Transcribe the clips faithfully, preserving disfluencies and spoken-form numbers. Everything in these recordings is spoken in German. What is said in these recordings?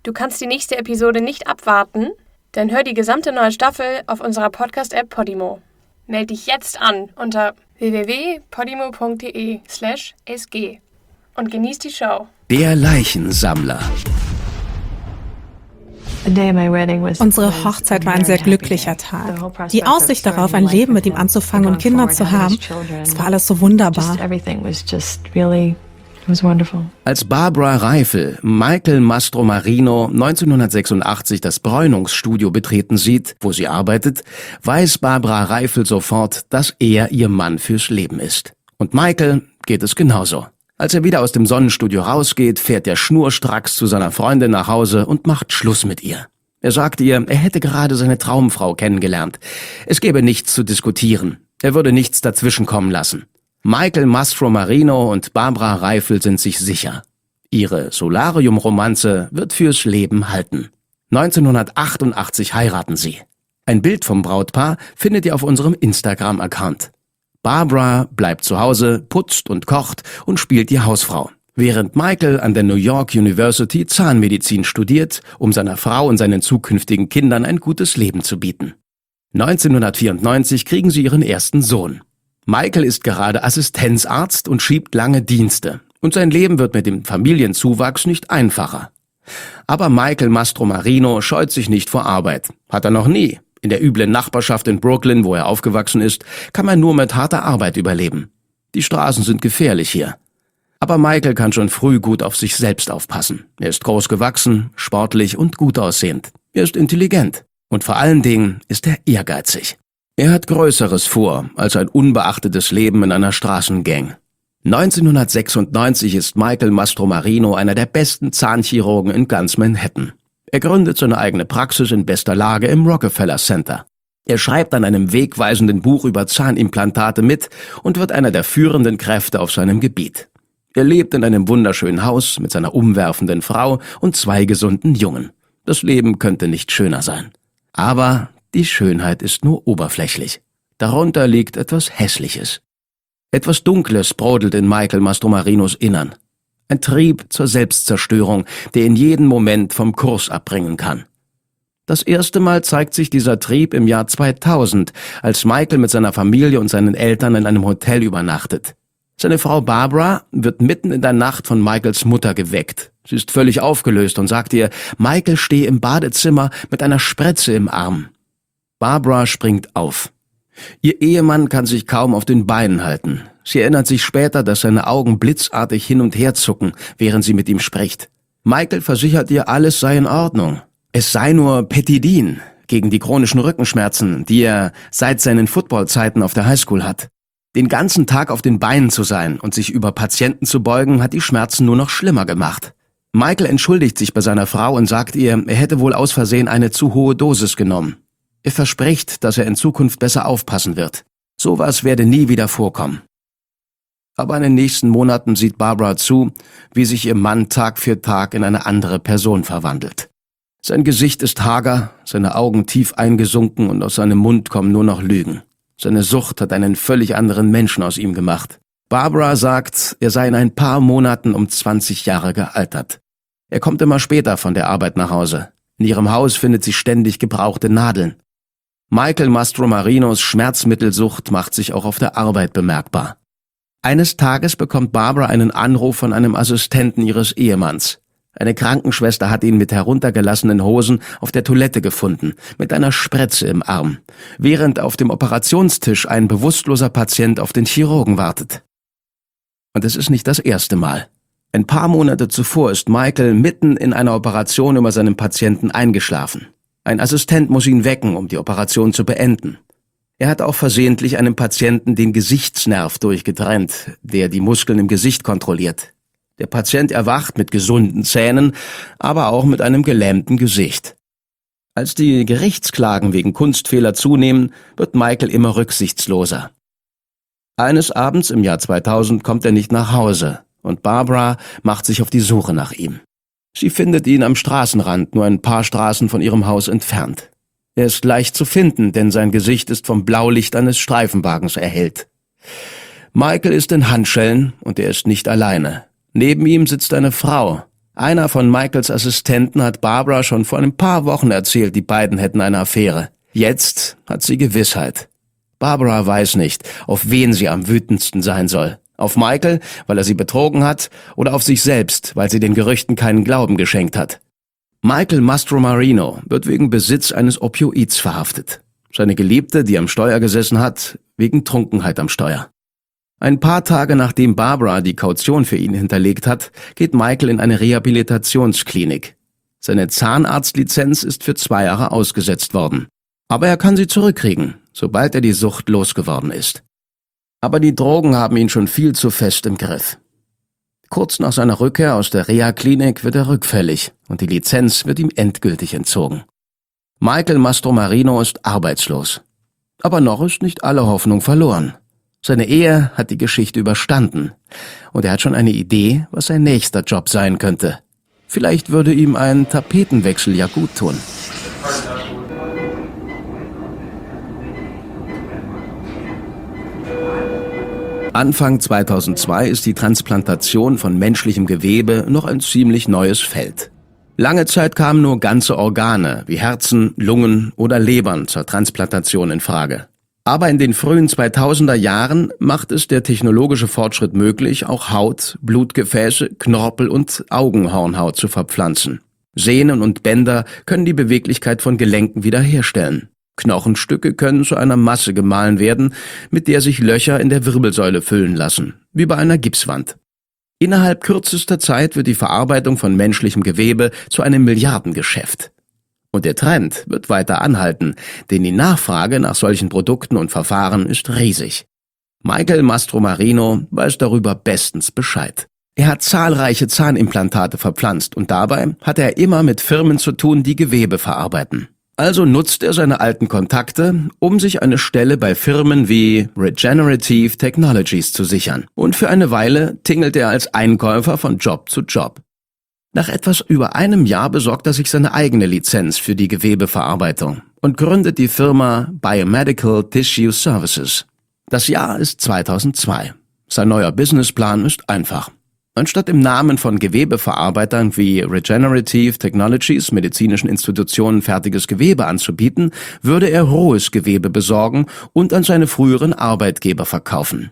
Du kannst die nächste Episode nicht abwarten? Dann hör die gesamte neue Staffel auf unserer Podcast-App Podimo. Meld dich jetzt an unter w w w punkt podimo punkt d e slash s g und genieß die Show. Der Leichensammler. Unsere Hochzeit war ein sehr glücklicher Tag. Die Aussicht darauf, ein Leben mit ihm anzufangen und Kinder zu haben, es war alles so wunderbar. Als Barbara Reifel Michael Mastromarino neunzehnhundertsechsundachtzig das Bräunungsstudio betreten sieht, wo sie arbeitet, weiß Barbara Reifel sofort, dass er ihr Mann fürs Leben ist. Und Michael geht es genauso. Als er wieder aus dem Sonnenstudio rausgeht, fährt er schnurstracks zu seiner Freundin nach Hause und macht Schluss mit ihr. Er sagt ihr, er hätte gerade seine Traumfrau kennengelernt. Es gäbe nichts zu diskutieren. Er würde nichts dazwischenkommen lassen. Michael Mastromarino und Barbara Reifel sind sich sicher. Ihre Solarium-Romanze wird fürs Leben halten. neunzehnhundertachtundachtzig heiraten sie. Ein Bild vom Brautpaar findet ihr auf unserem Instagram-Account. Barbara bleibt zu Hause, putzt und kocht und spielt die Hausfrau, während Michael an der New York University Zahnmedizin studiert, um seiner Frau und seinen zukünftigen Kindern ein gutes Leben zu bieten. neunzehnhundertvierundneunzig kriegen sie ihren ersten Sohn. Michael ist gerade Assistenzarzt und schiebt lange Dienste, und sein Leben wird mit dem Familienzuwachs nicht einfacher. Aber Michael Mastromarino scheut sich nicht vor Arbeit, hat er noch nie. In der üblen Nachbarschaft in Brooklyn, wo er aufgewachsen ist, kann man nur mit harter Arbeit überleben. Die Straßen sind gefährlich hier. Aber Michael kann schon früh gut auf sich selbst aufpassen. Er ist groß gewachsen, sportlich und gut aussehend. Er ist intelligent. Und vor allen Dingen ist er ehrgeizig. Er hat Größeres vor als ein unbeachtetes Leben in einer Straßengang. neunzehnhundertsechsundneunzig ist Michael Mastromarino einer der besten Zahnchirurgen in ganz Manhattan. Er gründet seine eigene Praxis in bester Lage im Rockefeller Center. Er schreibt an einem wegweisenden Buch über Zahnimplantate mit und wird einer der führenden Kräfte auf seinem Gebiet. Er lebt in einem wunderschönen Haus mit seiner umwerfenden Frau und zwei gesunden Jungen. Das Leben könnte nicht schöner sein. Aber die Schönheit ist nur oberflächlich. Darunter liegt etwas Hässliches. Etwas Dunkles brodelt in Michael Mastromarinos Innern. Ein Trieb zur Selbstzerstörung, der ihn jeden Moment vom Kurs abbringen kann. Das erste Mal zeigt sich dieser Trieb im Jahr zweitausend, als Michael mit seiner Familie und seinen Eltern in einem Hotel übernachtet. Seine Frau Barbara wird mitten in der Nacht von Michaels Mutter geweckt. Sie ist völlig aufgelöst und sagt ihr, Michael stehe im Badezimmer mit einer Spritze im Arm. Barbara springt auf. Ihr Ehemann kann sich kaum auf den Beinen halten. Sie erinnert sich später, dass seine Augen blitzartig hin und her zucken, während sie mit ihm spricht. Michael versichert ihr, alles sei in Ordnung. Es sei nur Petidin gegen die chronischen Rückenschmerzen, die er seit seinen Footballzeiten auf der Highschool hat. Den ganzen Tag auf den Beinen zu sein und sich über Patienten zu beugen, hat die Schmerzen nur noch schlimmer gemacht. Michael entschuldigt sich bei seiner Frau und sagt ihr, er hätte wohl aus Versehen eine zu hohe Dosis genommen. Er verspricht, dass er in Zukunft besser aufpassen wird. Sowas werde nie wieder vorkommen. Aber in den nächsten Monaten sieht Barbara zu, wie sich ihr Mann Tag für Tag in eine andere Person verwandelt. Sein Gesicht ist hager, seine Augen tief eingesunken und aus seinem Mund kommen nur noch Lügen. Seine Sucht hat einen völlig anderen Menschen aus ihm gemacht. Barbara sagt, er sei in ein paar Monaten um zwanzig Jahre gealtert. Er kommt immer später von der Arbeit nach Hause. In ihrem Haus findet sie ständig gebrauchte Nadeln. Michael Mastromarinos Schmerzmittelsucht macht sich auch auf der Arbeit bemerkbar. Eines Tages bekommt Barbara einen Anruf von einem Assistenten ihres Ehemanns. Eine Krankenschwester hat ihn mit heruntergelassenen Hosen auf der Toilette gefunden, mit einer Spritze im Arm, während auf dem Operationstisch ein bewusstloser Patient auf den Chirurgen wartet. Und es ist nicht das erste Mal. Ein paar Monate zuvor ist Michael mitten in einer Operation über seinen Patienten eingeschlafen. Ein Assistent muss ihn wecken, um die Operation zu beenden. Er hat auch versehentlich einem Patienten den Gesichtsnerv durchgetrennt, der die Muskeln im Gesicht kontrolliert. Der Patient erwacht mit gesunden Zähnen, aber auch mit einem gelähmten Gesicht. Als die Gerichtsklagen wegen Kunstfehler zunehmen, wird Michael immer rücksichtsloser. Eines Abends im Jahr zweitausend kommt er nicht nach Hause und Barbara macht sich auf die Suche nach ihm. Sie findet ihn am Straßenrand, nur ein paar Straßen von ihrem Haus entfernt. Er ist leicht zu finden, denn sein Gesicht ist vom Blaulicht eines Streifenwagens erhellt. Michael ist in Handschellen und er ist nicht alleine. Neben ihm sitzt eine Frau, Einer von Michaels Assistenten hat Barbara schon vor ein paar Wochen erzählt, die beiden hätten eine Affäre. Jetzt hat sie Gewissheit. Barbara weiß nicht, auf wen sie am wütendsten sein soll. Auf Michael, weil er sie betrogen hat, oder auf sich selbst, weil sie den Gerüchten keinen Glauben geschenkt hat. Michael Mastromarino wird wegen Besitz eines Opioids verhaftet. Seine Geliebte, die am Steuer gesessen hat, wegen Trunkenheit am Steuer. Ein paar Tage nachdem Barbara die Kaution für ihn hinterlegt hat, geht Michael in eine Rehabilitationsklinik. Seine Zahnarztlizenz ist für zwei Jahre ausgesetzt worden. Aber er kann sie zurückkriegen, sobald er die Sucht losgeworden ist. Aber die Drogen haben ihn schon viel zu fest im Griff. Kurz nach seiner Rückkehr aus der Reha-Klinik wird er rückfällig und die Lizenz wird ihm endgültig entzogen. Michael Mastromarino ist arbeitslos. Aber noch ist nicht alle Hoffnung verloren. Seine Ehe hat die Geschichte überstanden und er hat schon eine Idee, was sein nächster Job sein könnte. Vielleicht würde ihm ein Tapetenwechsel ja gut tun. Anfang zweitausendzwei ist die Transplantation von menschlichem Gewebe noch ein ziemlich neues Feld. Lange Zeit kamen nur ganze Organe wie Herzen, Lungen oder Lebern zur Transplantation in Frage. Aber in den frühen zweitausender Jahren macht es der technologische Fortschritt möglich, auch Haut, Blutgefäße, Knorpel und Augenhornhaut zu verpflanzen. Sehnen und Bänder können die Beweglichkeit von Gelenken wiederherstellen. Knochenstücke können zu einer Masse gemahlen werden, mit der sich Löcher in der Wirbelsäule füllen lassen, wie bei einer Gipswand. Innerhalb kürzester Zeit wird die Verarbeitung von menschlichem Gewebe zu einem Milliardengeschäft. Und der Trend wird weiter anhalten, denn die Nachfrage nach solchen Produkten und Verfahren ist riesig. Michael Mastromarino weiß darüber bestens Bescheid. Er hat zahlreiche Zahnimplantate verpflanzt und dabei hat er immer mit Firmen zu tun, die Gewebe verarbeiten. Also nutzt er seine alten Kontakte, um sich eine Stelle bei Firmen wie Regenerative Technologies zu sichern. Und für eine Weile tingelt er als Einkäufer von Job zu Job. Nach etwas über einem Jahr besorgt er sich seine eigene Lizenz für die Gewebeverarbeitung und gründet die Firma Biomedical Tissue Services. Das Jahr ist zweitausendzwei. Sein neuer Businessplan ist einfach. Anstatt im Namen von Gewebeverarbeitern wie Regenerative Technologies medizinischen Institutionen fertiges Gewebe anzubieten, würde er rohes Gewebe besorgen und an seine früheren Arbeitgeber verkaufen.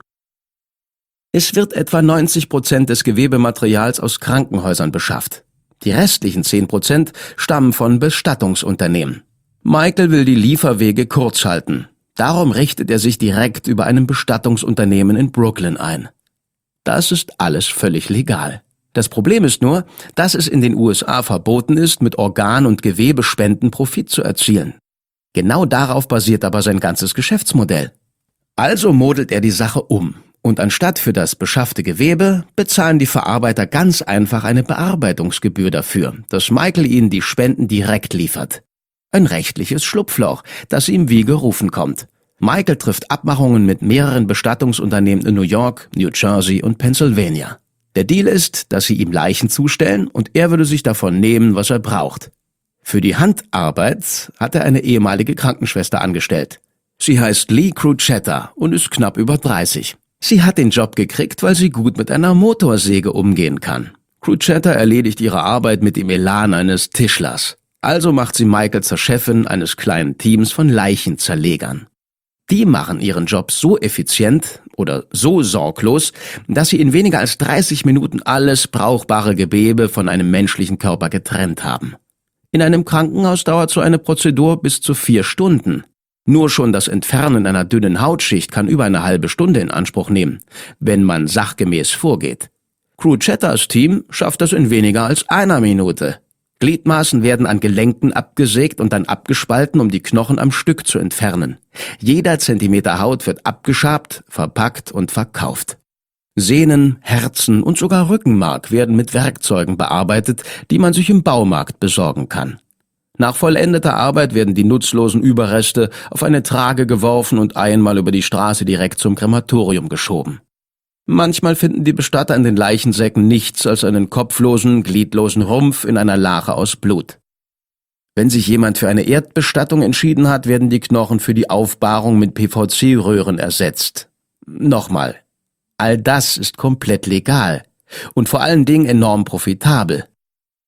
Es wird etwa neunzig Prozent des Gewebematerials aus Krankenhäusern beschafft. Die restlichen zehn Prozent stammen von Bestattungsunternehmen. Michael will die Lieferwege kurz halten. Darum richtet er sich direkt über einem Bestattungsunternehmen in Brooklyn ein. Das ist alles völlig legal. Das Problem ist nur, dass es in den U S A verboten ist, mit Organ- und Gewebespenden Profit zu erzielen. Genau darauf basiert aber sein ganzes Geschäftsmodell. Also modelt er die Sache um. Und anstatt für das beschaffte Gewebe bezahlen die Verarbeiter ganz einfach eine Bearbeitungsgebühr dafür, dass Michael ihnen die Spenden direkt liefert. Ein rechtliches Schlupfloch, das ihm wie gerufen kommt. Michael trifft Abmachungen mit mehreren Bestattungsunternehmen in New York, New Jersey und Pennsylvania. Der Deal ist, dass sie ihm Leichen zustellen und er würde sich davon nehmen, was er braucht. Für die Handarbeit hat er eine ehemalige Krankenschwester angestellt. Sie heißt Lee Crucetta und ist knapp über dreißig. Sie hat den Job gekriegt, weil sie gut mit einer Motorsäge umgehen kann. Crucetta erledigt ihre Arbeit mit dem Elan eines Tischlers. Also macht sie Michael zur Chefin eines kleinen Teams von Leichenzerlegern. Die machen ihren Job so effizient oder so sorglos, dass sie in weniger als dreißig Minuten alles brauchbare Gewebe von einem menschlichen Körper getrennt haben. In einem Krankenhaus dauert so eine Prozedur bis zu vier Stunden. Nur schon das Entfernen einer dünnen Hautschicht kann über eine halbe Stunde in Anspruch nehmen, wenn man sachgemäß vorgeht. Crucettas Team schafft das in weniger als einer Minute. Gliedmaßen werden an Gelenken abgesägt und dann abgespalten, um die Knochen am Stück zu entfernen. Jeder Zentimeter Haut wird abgeschabt, verpackt und verkauft. Sehnen, Herzen und sogar Rückenmark werden mit Werkzeugen bearbeitet, die man sich im Baumarkt besorgen kann. Nach vollendeter Arbeit werden die nutzlosen Überreste auf eine Trage geworfen und einmal über die Straße direkt zum Krematorium geschoben. Manchmal finden die Bestatter in den Leichensäcken nichts als einen kopflosen, gliedlosen Rumpf in einer Lache aus Blut. Wenn sich jemand für eine Erdbestattung entschieden hat, werden die Knochen für die Aufbahrung mit P V C-Röhren ersetzt. Nochmal, all das ist komplett legal und vor allen Dingen enorm profitabel.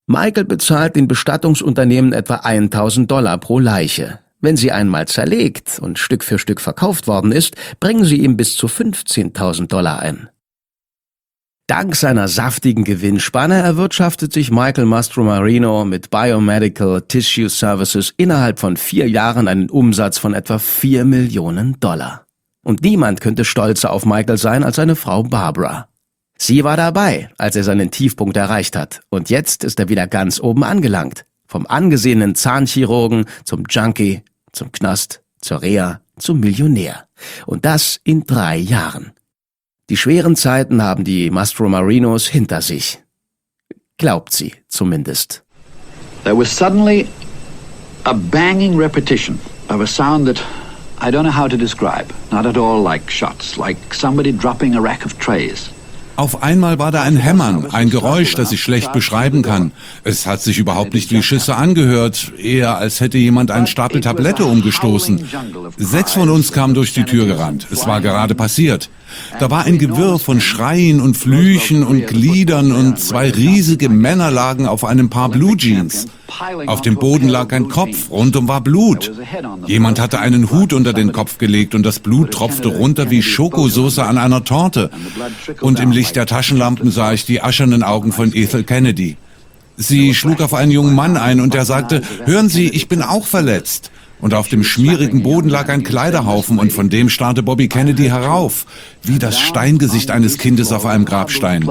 Michael bezahlt den Bestattungsunternehmen etwa tausend Dollar pro Leiche. Wenn sie einmal zerlegt und Stück für Stück verkauft worden ist, bringen sie ihm bis zu fünfzehntausend Dollar ein. Dank seiner saftigen Gewinnspanne erwirtschaftet sich Michael Mastromarino mit Biomedical Tissue Services innerhalb von vier Jahren einen Umsatz von etwa vier Millionen Dollar. Und niemand könnte stolzer auf Michael sein als seine Frau Barbara. Sie war dabei, als er seinen Tiefpunkt erreicht hat. Und jetzt ist er wieder ganz oben angelangt. Vom angesehenen Zahnchirurgen zum Junkie, zum Knast, zur Reha, zum Millionär. Und das in drei Jahren. Die schweren Zeiten haben die Mastromarinos hinter sich. Glaubt sie zumindest. There was suddenly a banging repetition of a sound that I don't know how to describe. Not at all like shots, like somebody dropping a rack of trays. Auf einmal war da ein Hämmern, ein Geräusch, das ich schlecht beschreiben kann. Es hat sich überhaupt nicht wie Schüsse angehört, eher als hätte jemand einen Stapel Tablette umgestoßen. Sechs von uns kamen durch die Tür gerannt. Es war gerade passiert. Da war ein Gewirr von Schreien und Flüchen und Gliedern und zwei riesige Männer lagen auf einem Paar Blue Jeans. Auf dem Boden lag ein Kopf, rundum war Blut. Jemand hatte einen Hut unter den Kopf gelegt und das Blut tropfte runter wie Schokosauce an einer Torte. Und im Licht der Taschenlampen sah ich die aschernen Augen von Ethel Kennedy. Sie schlug auf einen jungen Mann ein und er sagte, hören Sie, ich bin auch verletzt. Und auf dem schmierigen Boden lag ein Kleiderhaufen und von dem starrte Bobby Kennedy herauf, wie das Steingesicht eines Kindes auf einem Grabstein.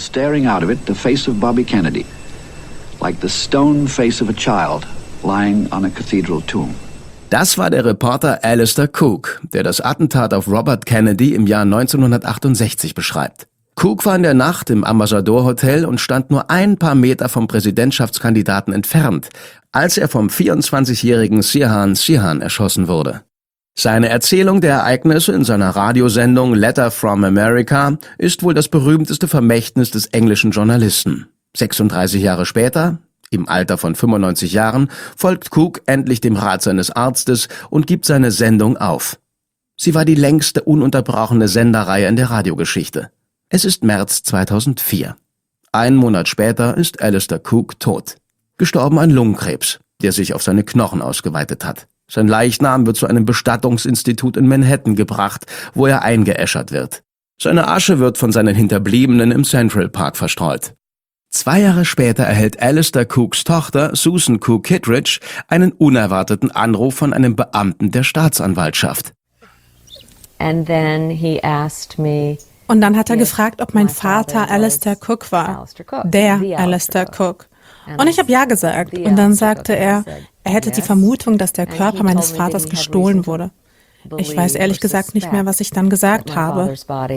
Das war der Reporter Alistair Cooke, der das Attentat auf Robert Kennedy im Jahr neunzehnhundertachtundsechzig beschreibt. Cooke war in der Nacht im Ambassador Hotel und stand nur ein paar Meter vom Präsidentschaftskandidaten entfernt, als er vom vierundzwanzigjährigen Sirhan Sirhan erschossen wurde. Seine Erzählung der Ereignisse in seiner Radiosendung Letter from America ist wohl das berühmteste Vermächtnis des englischen Journalisten. sechsunddreißig Jahre später, im Alter von fünfundneunzig Jahren, folgt Cooke endlich dem Rat seines Arztes und gibt seine Sendung auf. Sie war die längste ununterbrochene Sendereihe in der Radiogeschichte. Es ist März zweitausendvier. Einen Monat später ist Alistair Cooke tot. Gestorben an Lungenkrebs, der sich auf seine Knochen ausgeweitet hat. Sein Leichnam wird zu einem Bestattungsinstitut in Manhattan gebracht, wo er eingeäschert wird. Seine Asche wird von seinen Hinterbliebenen im Central Park verstreut. Zwei Jahre später erhält Alistair Cookes Tochter Susan Cooke Kittredge einen unerwarteten Anruf von einem Beamten der Staatsanwaltschaft. And then he asked me Und dann hat er gefragt, ob mein Vater Alistair Cooke war. Der Alistair Cooke. Und ich habe ja gesagt. Und dann sagte er, er hätte die Vermutung, dass der Körper meines Vaters gestohlen wurde. Ich weiß ehrlich gesagt nicht mehr, was ich dann gesagt habe.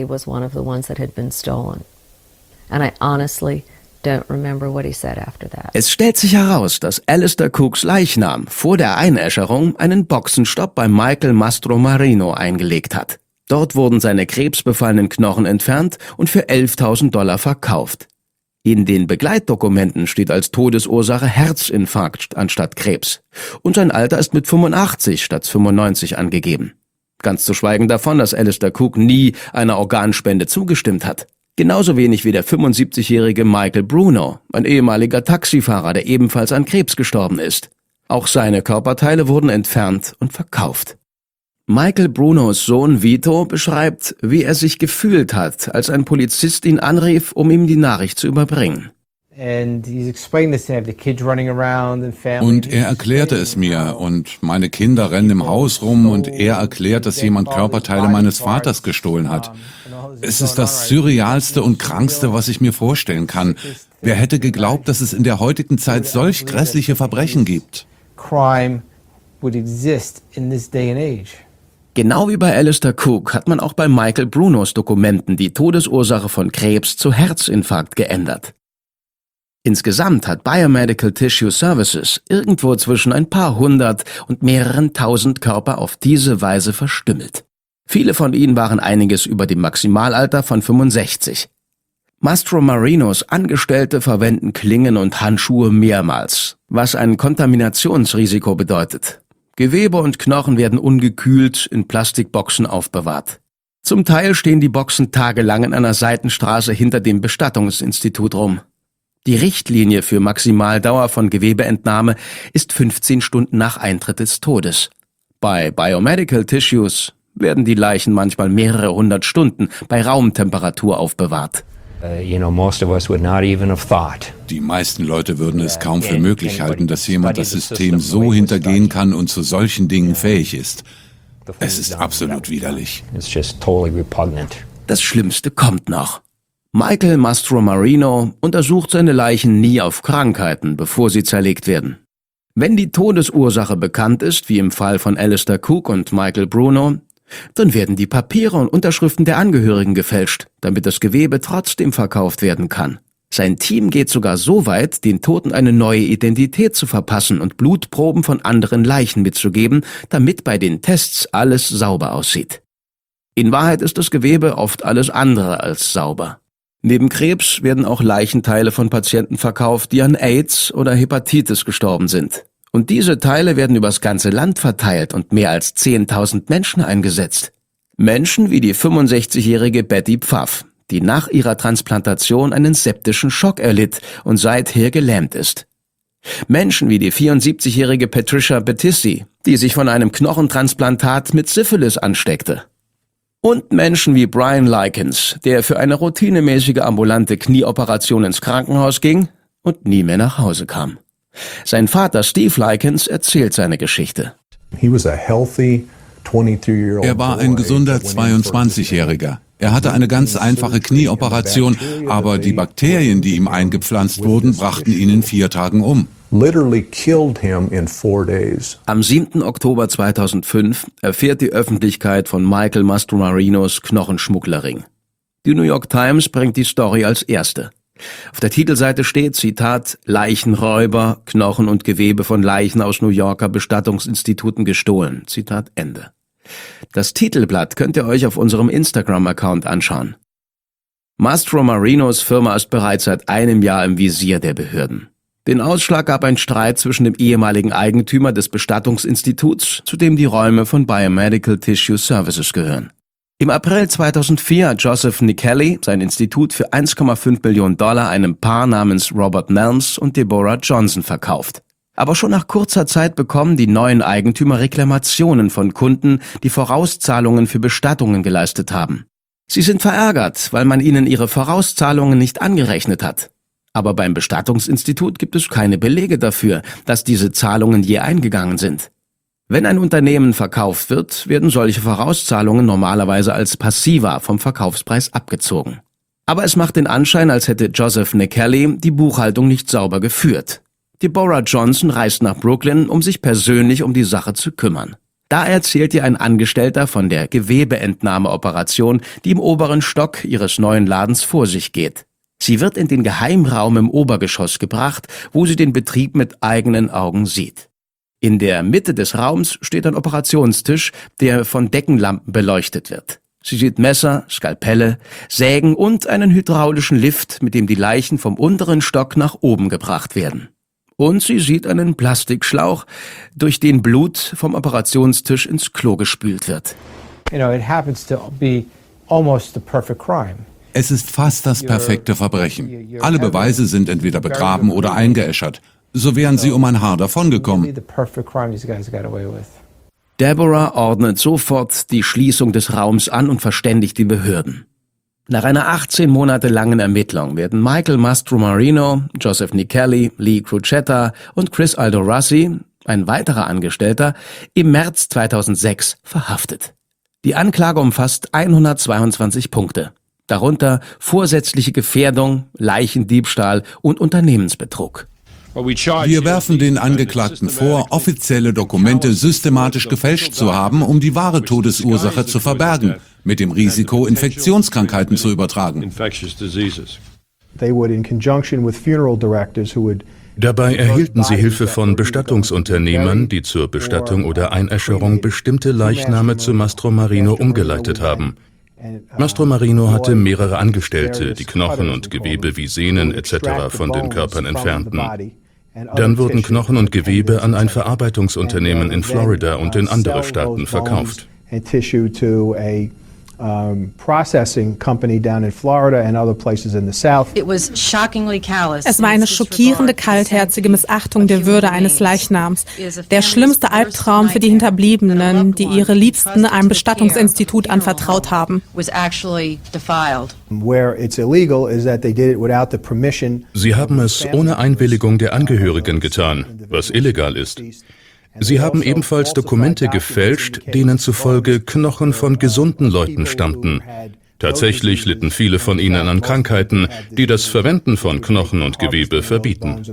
Es stellt sich heraus, dass Alistair Cookes Leichnam vor der Einäscherung einen Boxenstopp bei Michael Mastromarino eingelegt hat. Dort wurden seine krebsbefallenen Knochen entfernt und für elftausend Dollar verkauft. In den Begleitdokumenten steht als Todesursache Herzinfarkt anstatt Krebs. Und sein Alter ist mit fünfundachtzig statt fünfundneunzig angegeben. Ganz zu schweigen davon, dass Alistair Cooke nie einer Organspende zugestimmt hat. Genauso wenig wie der fünfundsiebzigjährige Michael Bruno, ein ehemaliger Taxifahrer, der ebenfalls an Krebs gestorben ist. Auch seine Körperteile wurden entfernt und verkauft. Michael Brunos Sohn Vito beschreibt, wie er sich gefühlt hat, als ein Polizist ihn anrief, um ihm die Nachricht zu überbringen. Und er erklärte es mir, und meine Kinder rennen im Haus rum, und er erklärt, dass jemand Körperteile meines Vaters gestohlen hat. Es ist das Surrealste und Krankste, was ich mir vorstellen kann. Wer hätte geglaubt, dass es in der heutigen Zeit solch grässliche Verbrechen gibt? Genau wie bei Alistair Cooke hat man auch bei Michael Brunos Dokumenten die Todesursache von Krebs zu Herzinfarkt geändert. Insgesamt hat Biomedical Tissue Services irgendwo zwischen ein paar hundert und mehreren tausend Körper auf diese Weise verstümmelt. Viele von ihnen waren einiges über dem Maximalalter von fünfundsechzig. Mastromarinos Angestellte verwenden Klingen und Handschuhe mehrmals, was ein Kontaminationsrisiko bedeutet. Gewebe und Knochen werden ungekühlt in Plastikboxen aufbewahrt. Zum Teil stehen die Boxen tagelang in einer Seitenstraße hinter dem Bestattungsinstitut rum. Die Richtlinie für Maximaldauer von Gewebeentnahme ist fünfzehn Stunden nach Eintritt des Todes. Bei Biomedical Tissues werden die Leichen manchmal mehrere hundert Stunden bei Raumtemperatur aufbewahrt. Die meisten Leute würden es kaum für möglich halten, dass jemand das System so hintergehen kann und zu solchen Dingen fähig ist. Es ist absolut widerlich. Das Schlimmste kommt noch. Michael Mastromarino untersucht seine Leichen nie auf Krankheiten, bevor sie zerlegt werden. Wenn die Todesursache bekannt ist, wie im Fall von Alistair Cook und Michael Bruno, dann werden die Papiere und Unterschriften der Angehörigen gefälscht, damit das Gewebe trotzdem verkauft werden kann. Sein Team geht sogar so weit, den Toten eine neue Identität zu verpassen und Blutproben von anderen Leichen mitzugeben, damit bei den Tests alles sauber aussieht. In Wahrheit ist das Gewebe oft alles andere als sauber. Neben Krebs werden auch Leichenteile von Patienten verkauft, die an AIDS oder Hepatitis gestorben sind. Und diese Teile werden übers ganze Land verteilt und mehr als zehntausend Menschen eingesetzt. Menschen wie die fünfundsechzigjährige Betty Pfaff, die nach ihrer Transplantation einen septischen Schock erlitt und seither gelähmt ist. Menschen wie die vierundsiebzigjährige Patricia Battisti, die sich von einem Knochentransplantat mit Syphilis ansteckte. Und Menschen wie Brian Likens, der für eine routinemäßige ambulante Knieoperation ins Krankenhaus ging und nie mehr nach Hause kam. Sein Vater Steve Likens erzählt seine Geschichte. Er war ein gesunder zweiundzwanzigjähriger. Er hatte eine ganz einfache Knieoperation, aber die Bakterien, die ihm eingepflanzt wurden, brachten ihn in vier Tagen um. Am siebten Oktober zweitausendfünf erfährt die Öffentlichkeit von Michael Mastromarinos Knochenschmugglerring. Die New York Times bringt die Story als erste. Auf der Titelseite steht, Zitat, Leichenräuber, Knochen und Gewebe von Leichen aus New Yorker Bestattungsinstituten gestohlen. Zitat Ende. Das Titelblatt könnt ihr euch auf unserem Instagram-Account anschauen. Mastromarinos Firma ist bereits seit einem Jahr im Visier der Behörden. Den Ausschlag gab ein Streit zwischen dem ehemaligen Eigentümer des Bestattungsinstituts, zu dem die Räume von Biomedical Tissue Services gehören. Im April zweitausendvier hat Joseph Nickelly sein Institut für eins Komma fünf Millionen Dollar einem Paar namens Robert Nelms und Deborah Johnson verkauft. Aber schon nach kurzer Zeit bekommen die neuen Eigentümer Reklamationen von Kunden, die Vorauszahlungen für Bestattungen geleistet haben. Sie sind verärgert, weil man ihnen ihre Vorauszahlungen nicht angerechnet hat. Aber beim Bestattungsinstitut gibt es keine Belege dafür, dass diese Zahlungen je eingegangen sind. Wenn ein Unternehmen verkauft wird, werden solche Vorauszahlungen normalerweise als Passiva vom Verkaufspreis abgezogen. Aber es macht den Anschein, als hätte Joseph Nickelly die Buchhaltung nicht sauber geführt. Deborah Johnson reist nach Brooklyn, um sich persönlich um die Sache zu kümmern. Da erzählt ihr ein Angestellter von der Gewebeentnahmeoperation, die im oberen Stock ihres neuen Ladens vor sich geht. Sie wird in den Geheimraum im Obergeschoss gebracht, wo sie den Betrieb mit eigenen Augen sieht. In der Mitte des Raums steht ein Operationstisch, der von Deckenlampen beleuchtet wird. Sie sieht Messer, Skalpelle, Sägen und einen hydraulischen Lift, mit dem die Leichen vom unteren Stock nach oben gebracht werden. Und sie sieht einen Plastikschlauch, durch den Blut vom Operationstisch ins Klo gespült wird. Es ist fast das perfekte Verbrechen. Alle Beweise sind entweder begraben oder eingeäschert. So wären sie um ein Haar davongekommen. Deborah ordnet sofort die Schließung des Raums an und verständigt die Behörden. Nach einer achtzehn Monate langen Ermittlung werden Michael Mastromarino, Joseph Nickelly, Lee Crocetta und Chris Aldorassi, ein weiterer Angestellter, im März zweitausendsechs verhaftet. Die Anklage umfasst hundertzweiundzwanzig Punkte, darunter vorsätzliche Gefährdung, Leichendiebstahl und Unternehmensbetrug. Wir werfen den Angeklagten vor, offizielle Dokumente systematisch gefälscht zu haben, um die wahre Todesursache zu verbergen, mit dem Risiko, Infektionskrankheiten zu übertragen. Dabei erhielten sie Hilfe von Bestattungsunternehmern, die zur Bestattung oder Einäscherung bestimmte Leichname zu Mastromarino umgeleitet haben. Mastromarino hatte mehrere Angestellte, die Knochen und Gewebe wie Sehnen et cetera von den Körpern entfernten. Dann wurden Knochen und Gewebe an ein Verarbeitungsunternehmen in Florida und in andere Staaten verkauft. um, processing company down in Florida and other places in the South. Es war eine schockierende, kaltherzige Missachtung der Würde eines Leichnams. Der schlimmste Albtraum für die Hinterbliebenen, die ihre Liebsten einem Bestattungsinstitut anvertraut haben. Sie haben es ohne Einwilligung der Angehörigen getan, was illegal ist. Sie haben ebenfalls Dokumente gefälscht, denen zufolge Knochen von gesunden Leuten stammten. Tatsächlich litten viele von ihnen an Krankheiten, die das Verwenden von Knochen und Gewebe verbieten.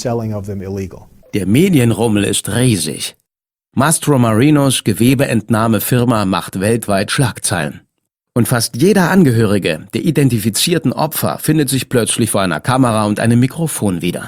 Der Medienrummel ist riesig. Mastromarinos Gewebeentnahmefirma macht weltweit Schlagzeilen. Und fast jeder Angehörige der identifizierten Opfer findet sich plötzlich vor einer Kamera und einem Mikrofon wieder.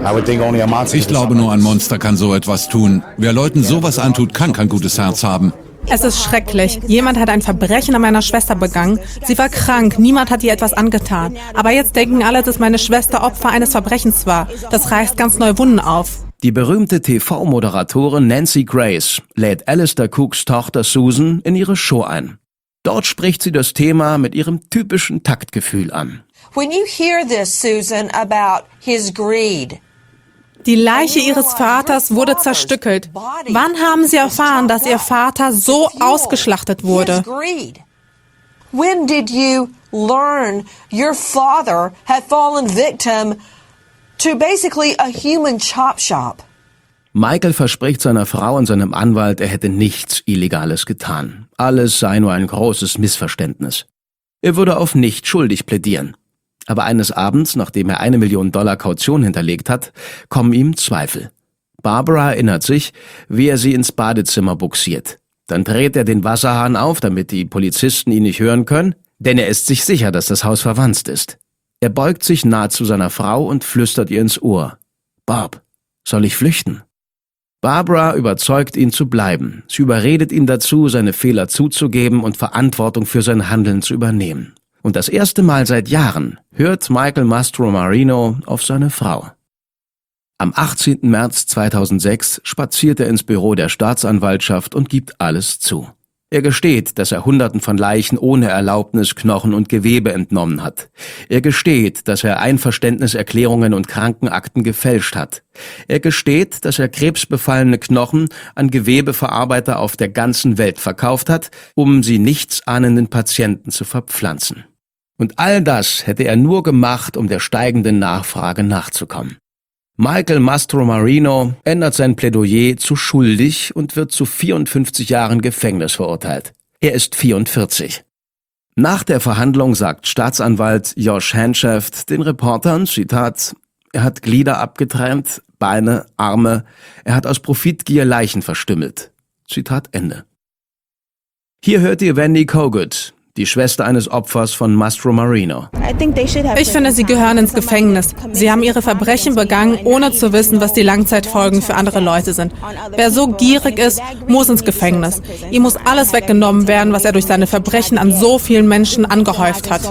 Ich glaube, nur ein Monster kann so etwas tun. Wer Leuten sowas antut, kann kein gutes Herz haben. Es ist schrecklich. Jemand hat ein Verbrechen an meiner Schwester begangen. Sie war krank, niemand hat ihr etwas angetan. Aber jetzt denken alle, dass meine Schwester Opfer eines Verbrechens war. Das reißt ganz neue Wunden auf. Die berühmte T V-Moderatorin Nancy Grace lädt Alistair Cooks Tochter Susan in ihre Show ein. Dort spricht sie das Thema mit ihrem typischen Taktgefühl an. When you hear this, Susan, about his greed. Die Leiche ihres Vaters wurde zerstückelt. Wann haben Sie erfahren, dass Ihr Vater so ausgeschlachtet wurde? When did you learn your father had fallen victim to basically a human chop shop? Michael verspricht seiner Frau und seinem Anwalt, er hätte nichts Illegales getan. Alles sei nur ein großes Missverständnis. Er würde auf nicht schuldig plädieren. Aber eines Abends, nachdem er eine Million Dollar Kaution hinterlegt hat, kommen ihm Zweifel. Barbara erinnert sich, wie er sie ins Badezimmer buxiert. Dann dreht er den Wasserhahn auf, damit die Polizisten ihn nicht hören können, denn er ist sich sicher, dass das Haus verwanzt ist. Er beugt sich nahe zu seiner Frau und flüstert ihr ins Ohr. »Bob, soll ich flüchten?« Barbara überzeugt ihn zu bleiben. Sie überredet ihn dazu, seine Fehler zuzugeben und Verantwortung für sein Handeln zu übernehmen. Und das erste Mal seit Jahren hört Michael Mastromarino auf seine Frau. Am achtzehnten März zweitausendsechs spaziert er ins Büro der Staatsanwaltschaft und gibt alles zu. Er gesteht, dass er Hunderten von Leichen ohne Erlaubnis Knochen und Gewebe entnommen hat. Er gesteht, dass er Einverständniserklärungen und Krankenakten gefälscht hat. Er gesteht, dass er krebsbefallene Knochen an Gewebeverarbeiter auf der ganzen Welt verkauft hat, um sie nichtsahnenden Patienten zu verpflanzen. Und all das hätte er nur gemacht, um der steigenden Nachfrage nachzukommen. Michael Mastromarino ändert sein Plädoyer zu schuldig und wird zu vierundfünfzig Jahren Gefängnis verurteilt. Er ist vierundvierzig. Nach der Verhandlung sagt Staatsanwalt Josh Hanshaft den Reportern, Zitat, er hat Glieder abgetrennt, Beine, Arme, er hat aus Profitgier Leichen verstümmelt. Zitat Ende. Hier hört ihr Wendy Kogut, die Schwester eines Opfers von Mastromarino. Ich finde, sie gehören ins Gefängnis. Sie haben ihre Verbrechen begangen, ohne zu wissen, was die Langzeitfolgen für andere Leute sind. Wer so gierig ist, muss ins Gefängnis. Ihm muss alles weggenommen werden, was er durch seine Verbrechen an so vielen Menschen angehäuft hat.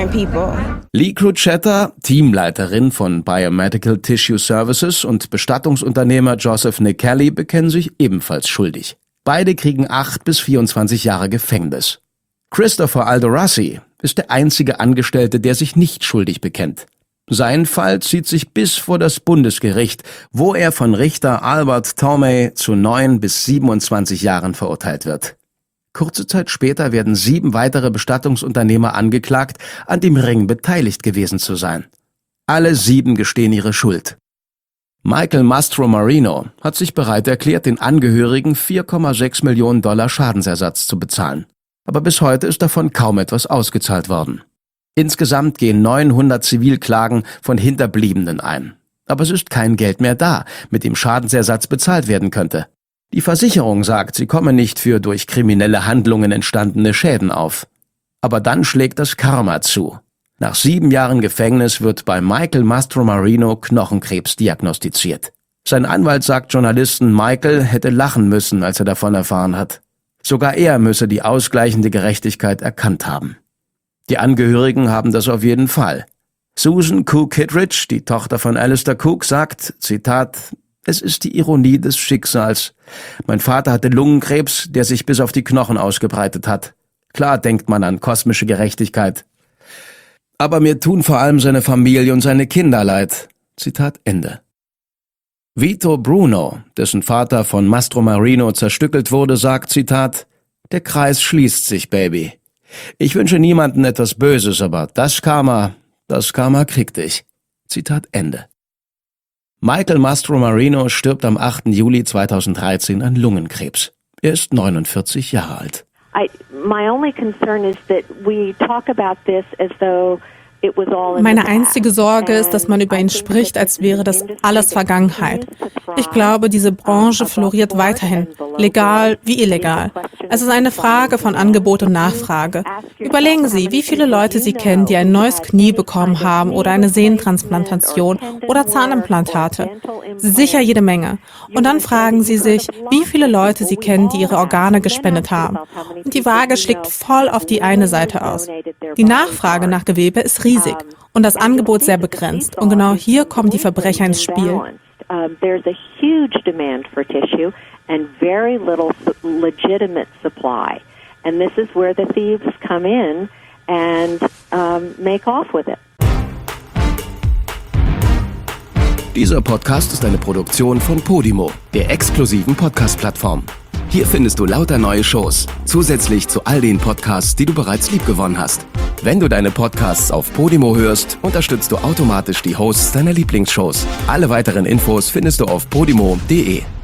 Lee Crocetta, Teamleiterin von Biomedical Tissue Services und Bestattungsunternehmer Joseph Nick Kelly bekennen sich ebenfalls schuldig. Beide kriegen acht bis vierundzwanzig Jahre Gefängnis. Christopher Aldorassi ist der einzige Angestellte, der sich nicht schuldig bekennt. Sein Fall zieht sich bis vor das Bundesgericht, wo er von Richter Albert Tomei zu neun bis siebenundzwanzig Jahren verurteilt wird. Kurze Zeit später werden sieben weitere Bestattungsunternehmer angeklagt, an dem Ring beteiligt gewesen zu sein. Alle sieben gestehen ihre Schuld. Michael Mastromarino hat sich bereit erklärt, den Angehörigen vier Komma sechs Millionen Dollar Schadensersatz zu bezahlen. Aber bis heute ist davon kaum etwas ausgezahlt worden. Insgesamt gehen neunhundert Zivilklagen von Hinterbliebenen ein. Aber es ist kein Geld mehr da, mit dem Schadensersatz bezahlt werden könnte. Die Versicherung sagt, sie komme nicht für durch kriminelle Handlungen entstandene Schäden auf. Aber dann schlägt das Karma zu. Nach sieben Jahren Gefängnis wird bei Michael Mastromarino Knochenkrebs diagnostiziert. Sein Anwalt sagt Journalisten, Michael hätte lachen müssen, als er davon erfahren hat. Sogar er müsse die ausgleichende Gerechtigkeit erkannt haben. Die Angehörigen haben das auf jeden Fall. Susan Cook Kittredge, die Tochter von Alistair Cook, sagt, Zitat, es ist die Ironie des Schicksals. Mein Vater hatte Lungenkrebs, der sich bis auf die Knochen ausgebreitet hat. Klar denkt man an kosmische Gerechtigkeit. Aber mir tun vor allem seine Familie und seine Kinder leid. Zitat Ende. Vito Bruno, dessen Vater von Mastromarino zerstückelt wurde, sagt, Zitat, der Kreis schließt sich, Baby. Ich wünsche niemandem etwas Böses, aber das Karma, das Karma kriegt dich. Zitat Ende. Michael Mastromarino stirbt am achten Juli zweitausenddreizehn an Lungenkrebs. Er ist neunundvierzig Jahre alt. I, my only concern is that we talk about this as though Meine einzige Sorge ist, dass man über ihn spricht, als wäre das alles Vergangenheit. Ich glaube, diese Branche floriert weiterhin, legal wie illegal. Es ist eine Frage von Angebot und Nachfrage. Überlegen Sie, wie viele Leute Sie kennen, die ein neues Knie bekommen haben oder eine Sehntransplantation oder Zahnimplantate. Sicher jede Menge. Und dann fragen Sie sich, wie viele Leute Sie kennen, die ihre Organe gespendet haben. Und die Waage schlägt voll auf die eine Seite aus. Die Nachfrage nach Gewebe ist riesig und das Angebot sehr begrenzt. Und genau hier kommen die Verbrecher ins Spiel. There's a huge demand for tissue and very little legitimate supply. And this is where the thieves come in and um, make off with it. Dieser Podcast ist eine Produktion von Podimo, der exklusiven Podcast-Plattform. Hier findest du lauter neue Shows, zusätzlich zu all den Podcasts, die du bereits liebgewonnen hast. Wenn du deine Podcasts auf Podimo hörst, unterstützt du automatisch die Hosts deiner Lieblingsshows. Alle weiteren Infos findest du auf podimo punkt de.